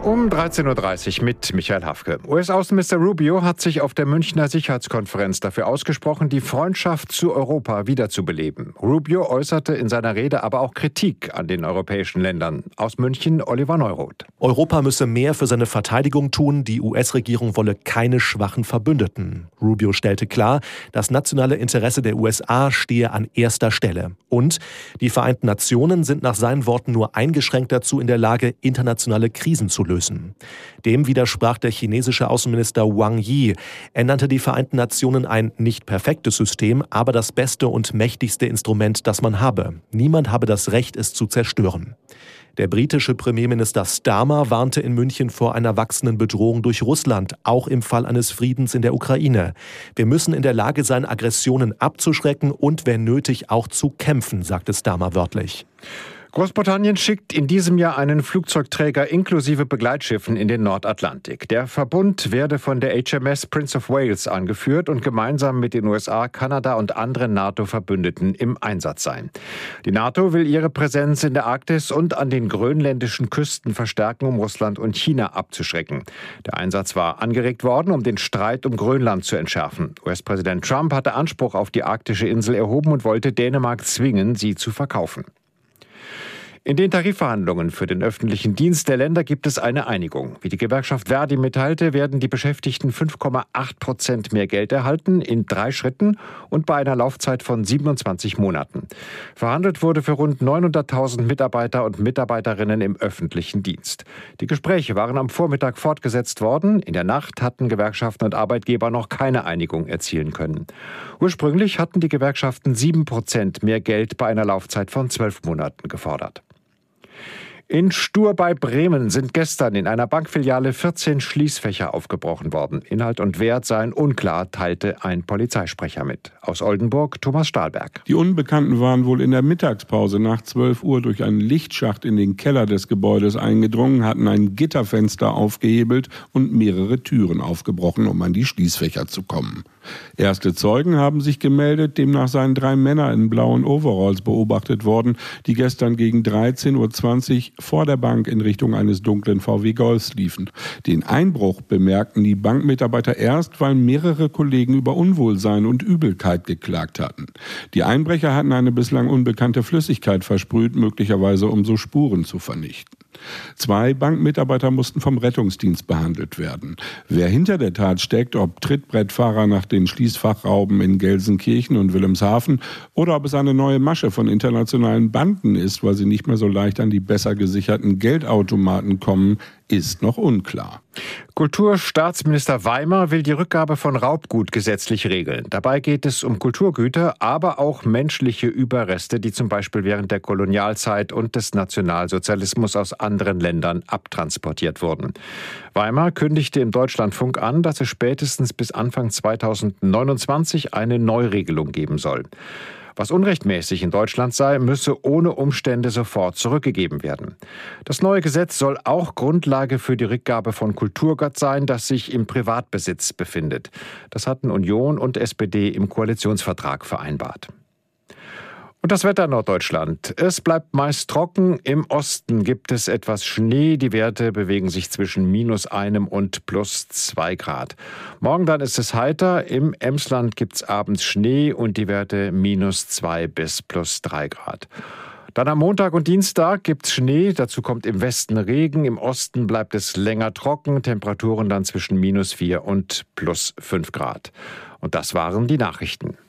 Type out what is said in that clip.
Um 13.30 Uhr mit Michael Hafke. US-Außenminister Rubio hat sich auf der Münchner Sicherheitskonferenz dafür ausgesprochen, die Freundschaft zu Europa wiederzubeleben. Rubio äußerte in seiner Rede aber auch Kritik an den europäischen Ländern. Aus München Oliver Neuroth. Europa müsse mehr für seine Verteidigung tun, die US-Regierung wolle keine schwachen Verbündeten. Rubio stellte klar, das nationale Interesse der USA stehe an erster Stelle. Und die Vereinten Nationen sind nach seinen Worten nur eingeschränkt dazu in der Lage, internationale Krisen zu lösen. Dem widersprach der chinesische Außenminister Wang Yi. Er nannte die Vereinten Nationen ein nicht perfektes System, aber das beste und mächtigste Instrument, das man habe. Niemand habe das Recht, es zu zerstören. Der britische Premierminister Starmer warnte in München vor einer wachsenden Bedrohung durch Russland, auch im Fall eines Friedens in der Ukraine. Wir müssen in der Lage sein, Aggressionen abzuschrecken und, wenn nötig, auch zu kämpfen, sagte Starmer wörtlich. Großbritannien schickt in diesem Jahr einen Flugzeugträger inklusive Begleitschiffen in den Nordatlantik. Der Verbund werde von der HMS Prince of Wales angeführt und gemeinsam mit den USA, Kanada und anderen NATO-Verbündeten im Einsatz sein. Die NATO will ihre Präsenz in der Arktis und an den grönländischen Küsten verstärken, um Russland und China abzuschrecken. Der Einsatz war angeregt worden, um den Streit um Grönland zu entschärfen. US-Präsident Trump hatte Anspruch auf die arktische Insel erhoben und wollte Dänemark zwingen, sie zu verkaufen. In den Tarifverhandlungen für den öffentlichen Dienst der Länder gibt es eine Einigung. Wie die Gewerkschaft Verdi mitteilte, werden die Beschäftigten 5,8% mehr Geld erhalten, in 3 Schritten und bei einer Laufzeit von 27 Monaten. Verhandelt wurde für rund 900.000 Mitarbeiter und Mitarbeiterinnen im öffentlichen Dienst. Die Gespräche waren am Vormittag fortgesetzt worden. In der Nacht hatten Gewerkschaften und Arbeitgeber noch keine Einigung erzielen können. Ursprünglich hatten die Gewerkschaften 7% mehr Geld bei einer Laufzeit von 12 Monaten gefordert. In Stur bei Bremen sind gestern in einer Bankfiliale 14 Schließfächer aufgebrochen worden. Inhalt und Wert seien unklar, teilte ein Polizeisprecher mit. Aus Oldenburg Thomas Stahlberg. Die Unbekannten waren wohl in der Mittagspause nach 12 Uhr durch einen Lichtschacht in den Keller des Gebäudes eingedrungen, hatten ein Gitterfenster aufgehebelt und mehrere Türen aufgebrochen, um an die Schließfächer zu kommen. Erste Zeugen haben sich gemeldet, demnach seien 3 Männer in blauen Overalls beobachtet worden, die gestern gegen 13.20 Uhr vor der Bank in Richtung eines dunklen VW Golfs liefen. Den Einbruch bemerkten die Bankmitarbeiter erst, weil mehrere Kollegen über Unwohlsein und Übelkeit geklagt hatten. Die Einbrecher hatten eine bislang unbekannte Flüssigkeit versprüht, möglicherweise um so Spuren zu vernichten. 2 Bankmitarbeiter mussten vom Rettungsdienst behandelt werden. Wer hinter der Tat steckt, ob Trittbrettfahrer nach den Schließfachrauben in Gelsenkirchen und Wilhelmshaven oder ob es eine neue Masche von internationalen Banden ist, weil sie nicht mehr so leicht an die besser gesicherten Geldautomaten kommen, ist noch unklar. Kulturstaatsminister Weimer will die Rückgabe von Raubgut gesetzlich regeln. Dabei geht es um Kulturgüter, aber auch menschliche Überreste, die zum Beispiel während der Kolonialzeit und des Nationalsozialismus aus anderen Ländern abtransportiert wurden. Weimer kündigte im Deutschlandfunk an, dass es spätestens bis Anfang 2029 eine Neuregelung geben soll. Was unrechtmäßig in Deutschland sei, müsse ohne Umstände sofort zurückgegeben werden. Das neue Gesetz soll auch Grundlage für die Rückgabe von Kulturgut sein, das sich im Privatbesitz befindet. Das hatten Union und SPD im Koalitionsvertrag vereinbart. Und das Wetter in Norddeutschland. Es bleibt meist trocken. Im Osten gibt es etwas Schnee. Die Werte bewegen sich zwischen -1 und +2 Grad. Morgen dann ist es heiter. Im Emsland gibt es abends Schnee und die Werte -2 bis +3 Grad. Dann am Montag und Dienstag gibt es Schnee. Dazu kommt im Westen Regen. Im Osten bleibt es länger trocken. Temperaturen dann zwischen -4 und +5 Grad. Und das waren die Nachrichten.